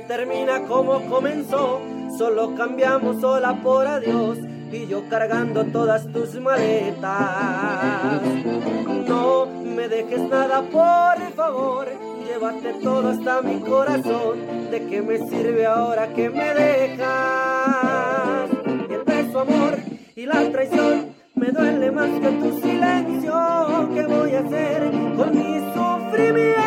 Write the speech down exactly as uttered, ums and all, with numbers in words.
termina como comenzó. Solo cambiamos sola por adiós y yo cargando todas tus maletas. No me dejes nada, por favor, llévate todo hasta mi corazón. ¿De qué me sirve ahora que me dejas? Y entre su amor y la traición me duele más que tu silencio. ¿Qué voy a hacer con mi sufrimiento?